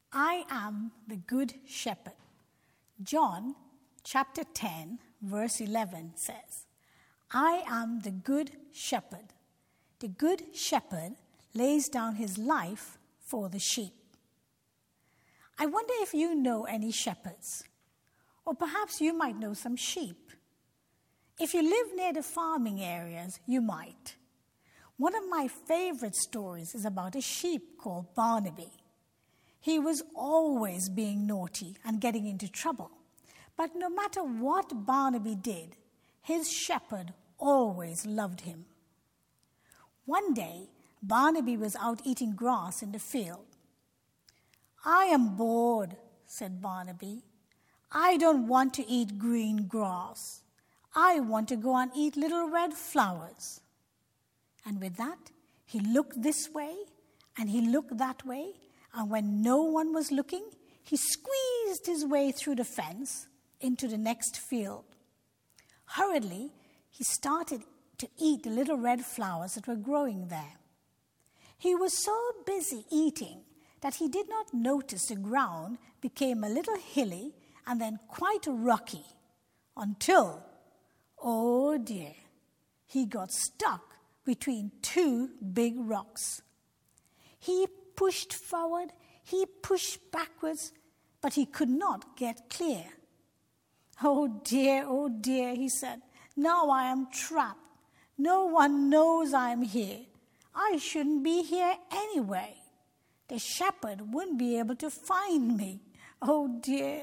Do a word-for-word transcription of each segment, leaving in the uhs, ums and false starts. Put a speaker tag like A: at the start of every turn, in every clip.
A: I am the good shepherd. John chapter ten, verse eleven says, I am the good shepherd. The good shepherd lays down his life for the sheep. I wonder if you know any shepherds, or perhaps you might know some sheep. If you live near the farming areas, you might. One of my favorite stories is about a sheep called Barnaby. He was always being naughty and getting into trouble. But no matter what Barnaby did, his shepherd always loved him. One day, Barnaby was out eating grass in the field. I am bored, said Barnaby. I don't want to eat green grass. I want to go and eat little red flowers. And with that, he looked this way and he looked that way, and when no one was looking, he squeezed his way through the fence into the next field. Hurriedly, he started to eat the little red flowers that were growing there. He was so busy eating that he did not notice the ground became a little hilly and then quite rocky until, oh dear, he got stuck between two big rocks. He pushed forward, he pushed backwards, but he could not get clear. Oh dear, oh dear, he said, now I am trapped. No one knows I am here. I shouldn't be here anyway. The shepherd wouldn't be able to find me. Oh dear.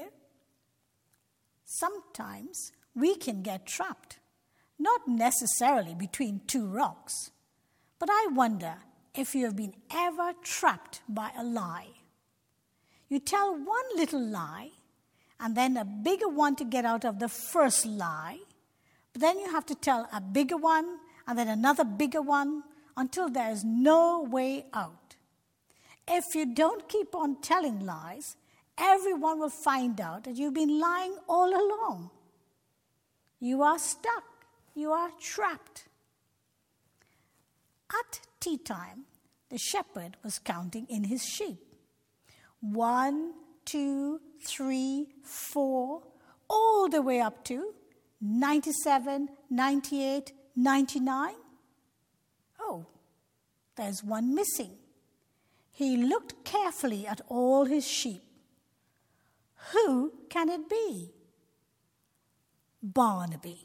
A: Sometimes we can get trapped, not necessarily between two rocks, but I wonder if you have been ever trapped by a lie. You tell one little lie, and then a bigger one to get out of the first lie, but then you have to tell a bigger one, and then another bigger one, until there is no way out. If you don't keep on telling lies, everyone will find out that you've been lying all along. You are stuck. You are trapped. At tea time, the shepherd was counting in his sheep. One, two, three, four, all the way up to ninety-seven, ninety-eight, ninety-nine. Oh, there's one missing. He looked carefully at all his sheep. Who can it be? Barnaby.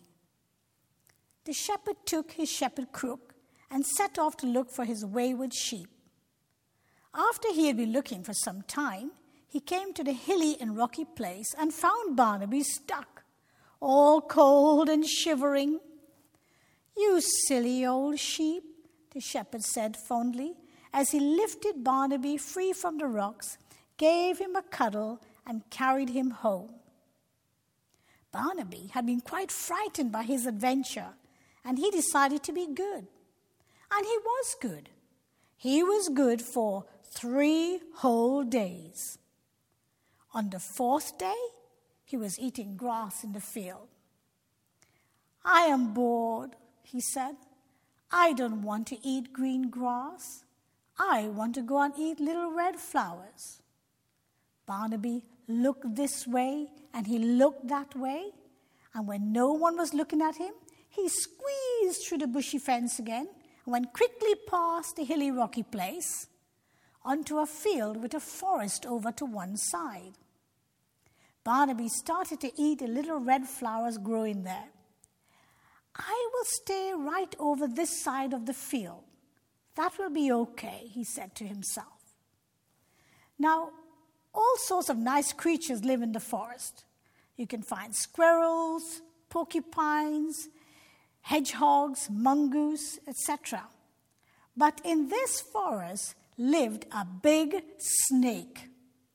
A: The shepherd took his shepherd crook and set off to look for his wayward sheep. After he had been looking for some time, he came to the hilly and rocky place and found Barnaby stuck, all cold and shivering. You silly old sheep, the shepherd said fondly, as he lifted Barnaby free from the rocks, gave him a cuddle, and carried him home. Barnaby had been quite frightened by his adventure, and he decided to be good. And he was good. He was good for three whole days. On the fourth day, he was eating grass in the field. I am bored, he said. I don't want to eat green grass. I want to go and eat little red flowers. Barnaby looked this way and he looked that way, and when no one was looking at him, he squeezed through the bushy fence again and went quickly past the hilly rocky place onto a field with a forest over to one side. Barnaby started to eat the little red flowers growing there. I will stay right over this side of the field. That will be okay, he said to himself. Now, all sorts of nice creatures live in the forest. You can find squirrels, porcupines, hedgehogs, mongoose, et cetera. But in this forest lived a big snake.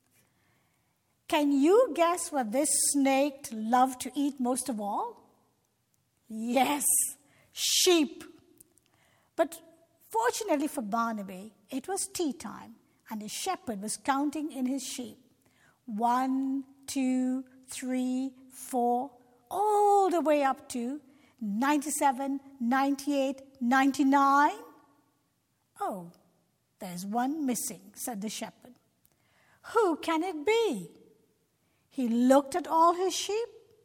A: Can you guess what this snake loved to eat most of all? Yes, sheep. But fortunately for Barnaby, it was tea time, and the shepherd was counting in his sheep. One, two, three, four, all the way up to ninety-seven, ninety-eight, ninety-nine. Oh, there's one missing, said the shepherd. Who can it be? He looked at all his sheep.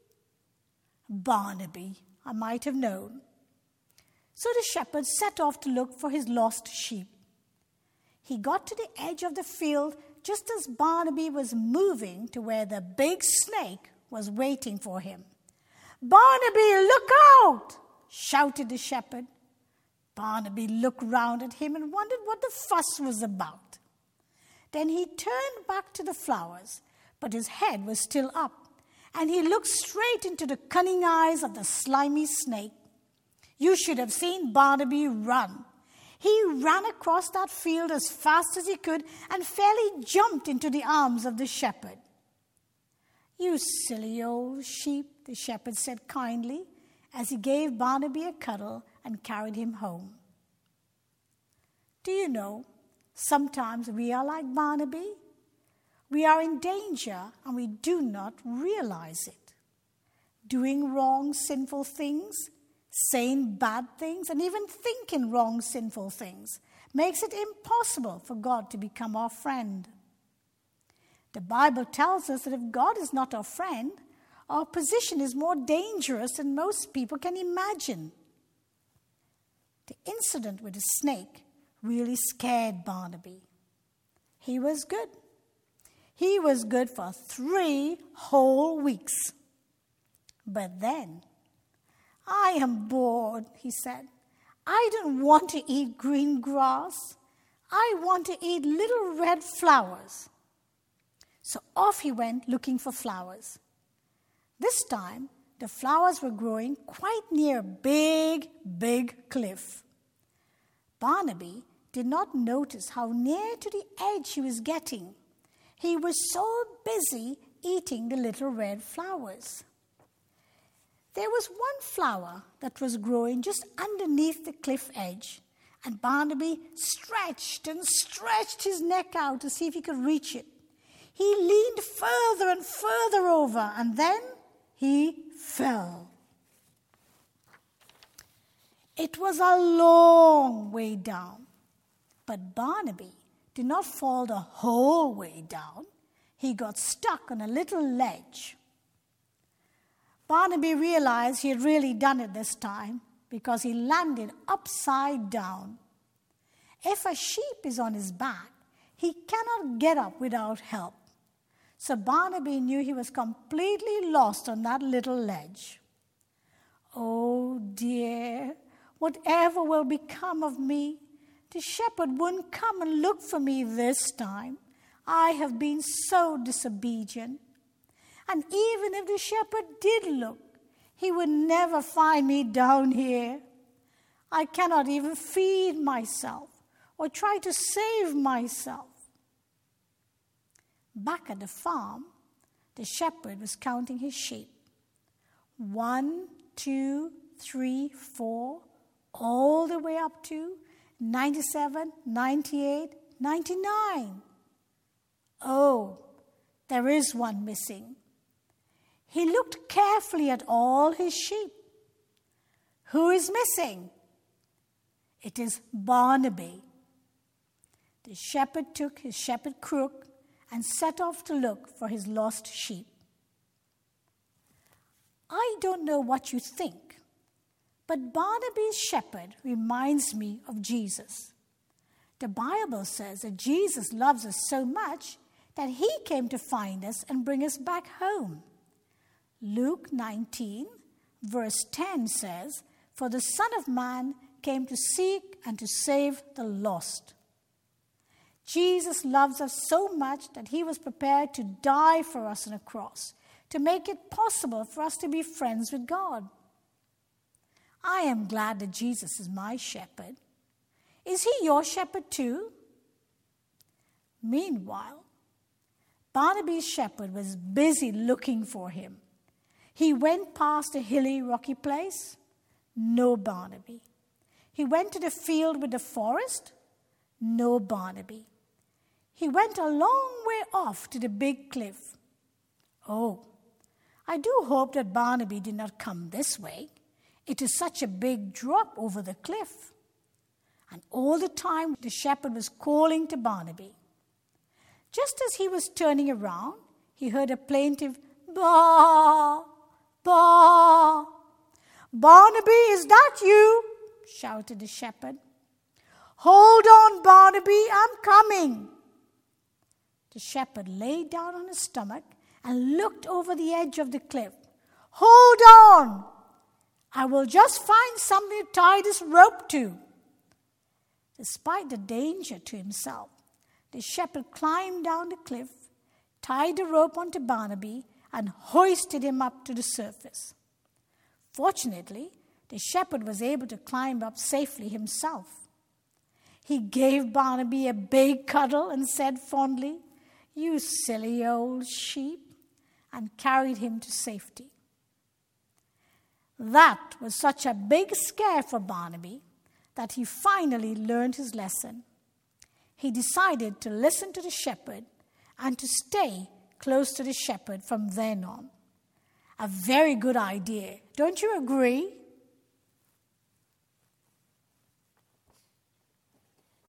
A: Barnaby, I might have known. So the shepherd set off to look for his lost sheep. He got to the edge of the field just as Barnaby was moving to where the big snake was waiting for him. "Barnaby, look out!" shouted the shepherd. Barnaby looked round at him and wondered what the fuss was about. Then he turned back to the flowers, but his head was still up, and he looked straight into the cunning eyes of the slimy snake. You should have seen Barnaby run. He ran across that field as fast as he could and fairly jumped into the arms of the shepherd. "You silly old sheep," the shepherd said kindly, as he gave Barnaby a cuddle and carried him home. Do you know, sometimes we are like Barnaby. We are in danger and we do not realize it. Doing wrong, sinful things, saying bad things, and even thinking wrong, sinful things makes it impossible for God to become our friend. The Bible tells us that if God is not our friend, our position is more dangerous than most people can imagine. The incident with the snake really scared Barnaby. He was good. He was good for three whole weeks. But then, "I am bored," he said. "I don't want to eat green grass. I want to eat little red flowers." So off he went looking for flowers. This time, the flowers were growing quite near a big, big cliff. Barnaby did not notice how near to the edge he was getting. He was so busy eating the little red flowers. There was one flower that was growing just underneath the cliff edge, and Barnaby stretched and stretched his neck out to see if he could reach it. He leaned further and further over, and then he fell. It was a long way down, but Barnaby did not fall the whole way down. He got stuck on a little ledge. Barnaby realized he had really done it this time because he landed upside down. If a sheep is on his back, he cannot get up without help. So Barnaby knew he was completely lost on that little ledge. "Oh dear, whatever will become of me? The shepherd wouldn't come and look for me this time. I have been so disobedient. And even if the shepherd did look, he would never find me down here. I cannot even feed myself or try to save myself." Back at the farm, the shepherd was counting his sheep. One, two, three, four, all the way up to ninety-seven, ninety-eight, ninety-nine. Oh, there is one missing. He looked carefully at all his sheep. Who is missing? It is Barnaby. The shepherd took his shepherd crook and set off to look for his lost sheep. I don't know what you think, but Barnaby's shepherd reminds me of Jesus. The Bible says that Jesus loves us so much that he came to find us and bring us back home. Luke nineteen, verse ten says, "For the Son of Man came to seek and to save the lost." Jesus loves us so much that he was prepared to die for us on a cross to make it possible for us to be friends with God. I am glad that Jesus is my shepherd. Is he your shepherd too? Meanwhile, Barnaby's shepherd was busy looking for him. He went past a hilly, rocky place. No Barnaby. He went to the field with the forest. No Barnaby. He went a long way off to the big cliff. Oh, I do hope that Barnaby did not come this way. It is such a big drop over the cliff. And all the time the shepherd was calling to Barnaby. Just as he was turning around, he heard a plaintive baa, baa. "Barnaby, is that you?" shouted the shepherd. "Hold on, Barnaby, I'm coming." The shepherd lay down on his stomach and looked over the edge of the cliff. "Hold on! I will just find something to tie this rope to." Despite the danger to himself, the shepherd climbed down the cliff, tied the rope onto Barnaby, and hoisted him up to the surface. Fortunately, the shepherd was able to climb up safely himself. He gave Barnaby a big cuddle and said fondly, "You silly old sheep," and carried him to safety. That was such a big scare for Barnaby that he finally learned his lesson. He decided to listen to the shepherd and to stay close to the shepherd from then on. A very good idea, don't you agree?